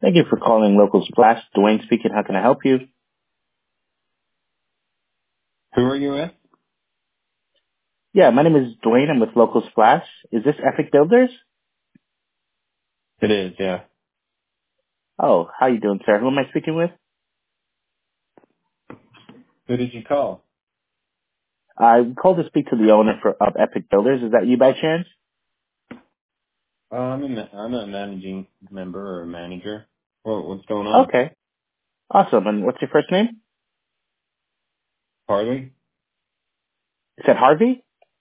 Thank you for calling Local Splash. Dwayne speaking. How can I help you? Who are you with? Yeah, my name is Dwayne. I'm with Local Splash. Is this Epic Builders? It is, yeah. Oh, how you doing, sir? Who am I speaking with? Who did you call? I called to speak to the owner of Epic Builders. Is that you by chance? I'm a managing member or a manager. What's going on? Okay, awesome. And what's your first name? Parley? You said Harvey?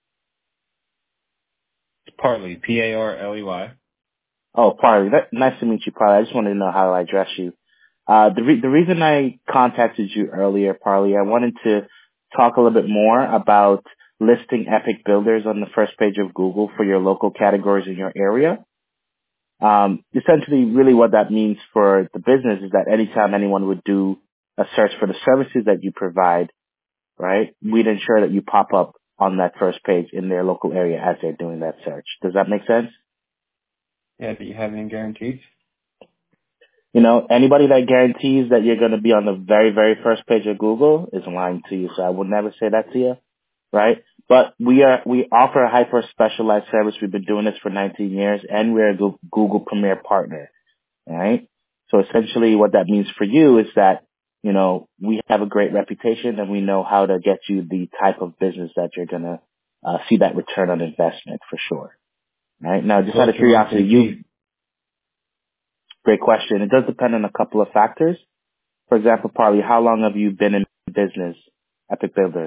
It's Parley. Parley. Oh, Parley. Nice to meet you, Parley. I just wanted to know how to address you. The reason I contacted you earlier, Parley, I wanted to talk a little bit more about listing Epic Builders on the first page of Google for your local categories in your area. Essentially, really what that means for the business is that anytime anyone would do a search for the services that you provide, right, we'd ensure that you pop up on that first page in their local area as they're doing that search. Does that make sense? Yeah, do you have any guarantees? You know, anybody that guarantees that you're going to be on the very, very first page of Google is lying to you. So I would never say that to you, right? But we offer a hyper specialized service. We've been doing this for 19 years and we're a Google Premier partner. All right. So essentially what that means for you is that, you know, we have a great reputation and we know how to get you the type of business that you're going to see that return on investment for sure. All right. Now, just out What's of your monthly curiosity, fee? great question. It does depend on a couple of factors. For example, Parley, how long have you been in business, Epic Builders?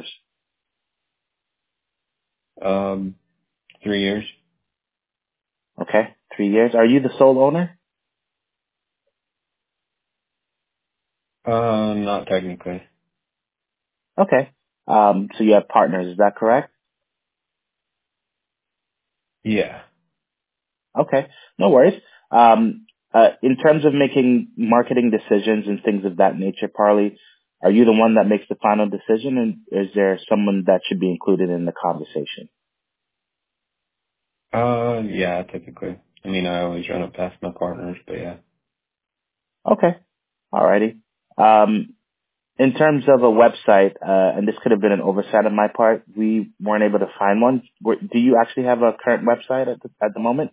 3 years. Okay. 3 years. Are you the sole owner? Not technically. Okay. So you have partners. Is that correct? Yeah. Okay, no worries. In terms of making marketing decisions and things of that nature, Parley, are you the one that makes the final decision, and is there someone that should be included in the conversation? Yeah, typically. I mean, I always run it past my partners, but yeah. Okay, alrighty. In terms of a website, and this could have been an oversight on my part, we weren't able to find one. Do you actually have a current website at the moment?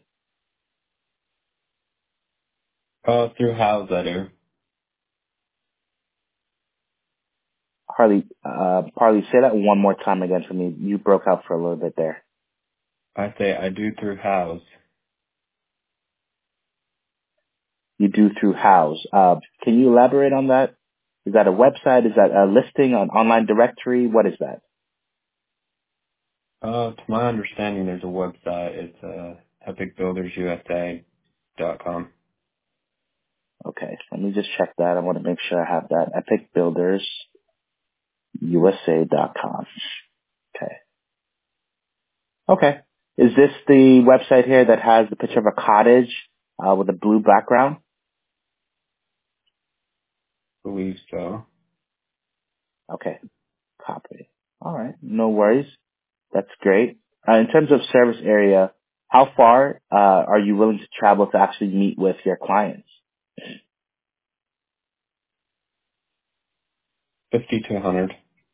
Through House I do. Parley, say that one more time again for me. You broke out for a little bit there. I say I do through House. You do through House. Can you elaborate on that? Is that a website? Is that a listing, an online directory? What is that? To my understanding, there's a website. It's epicbuildersusa.com. Okay, let me just check that. I want to make sure I have that. epicbuildersusa.com. Okay. Okay. Is this the website here that has the picture of a cottage with a blue background? Believe so. Okay. Copy. All right. No worries. That's great. In terms of service area, how far are you willing to travel to actually meet with your clients? 50 to 100.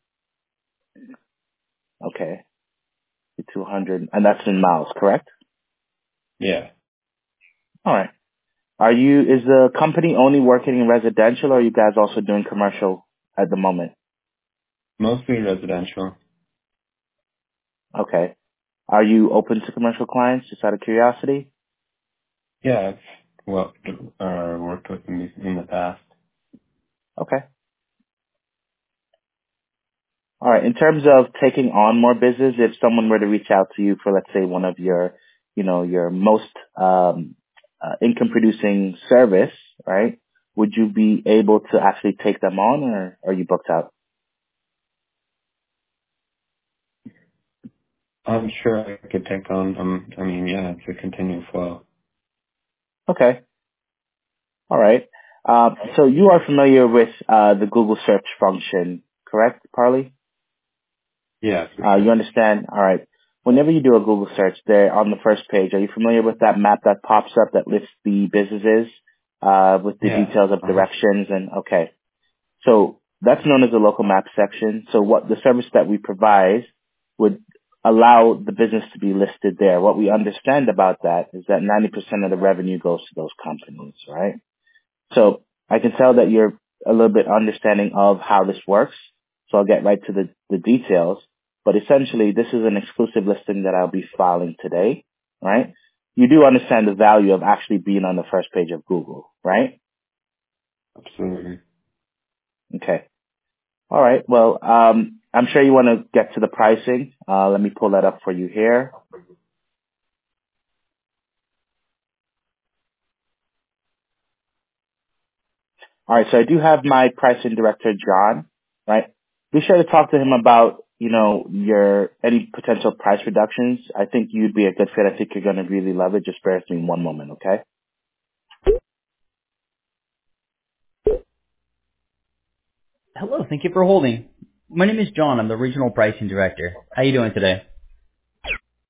Okay, 200, and that's in miles, correct? Yeah. All right. Is the company only working in residential, or are you guys also doing commercial at the moment? Mostly residential. Okay. Are you open to commercial clients, just out of curiosity? Yeah, I've worked with them in the past. Okay. All right. In terms of taking on more business, if someone were to reach out to you for, let's say, one of your, your most income producing service, right? Would you be able to actually take them on, or are you booked out? I'm sure I could take on, yeah, it's a continual flow. Okay. All right. So you are familiar with the Google search function, correct, Parley? Yeah, for You sure. understand? All right. Whenever you do a Google search there on the first page, are you familiar with that map that pops up that lists the businesses with the Yeah. details of directions and okay. So that's known as the local map section. So what the service that we provide would allow the business to be listed there. What we understand about that is that 90% of the revenue goes to those companies, right? So I can tell that you're a little bit understanding of how this works. So I'll get right to the details. But essentially, this is an exclusive listing that I'll be filing today, right? You do understand the value of actually being on the first page of Google, right? Absolutely. Okay. All right. Well, I'm sure you want to get to the pricing. Let me pull that up for you here. All right. So I do have my pricing director, John, right? Be sure to talk to him about, your any potential price reductions. I think you'd be a good fit. I think you're going to really love it. Just bear with me one moment, okay? Hello, thank you for holding. My name is John. I'm the Regional Pricing Director. How are you doing today?